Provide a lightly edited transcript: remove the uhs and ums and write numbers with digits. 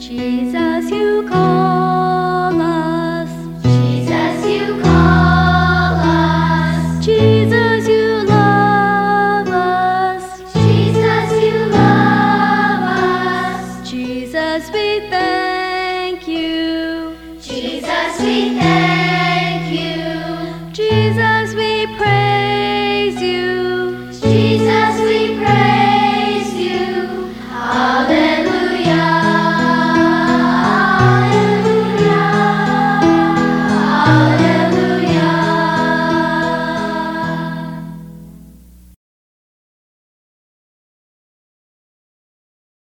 Jesus, you call us. Jesus, you call us. Jesus, you love us. Jesus, you love us. Jesus, we thank you. Jesus, we thank you. Jesus, we praise you. Jesus, we praise you. Hallelujah.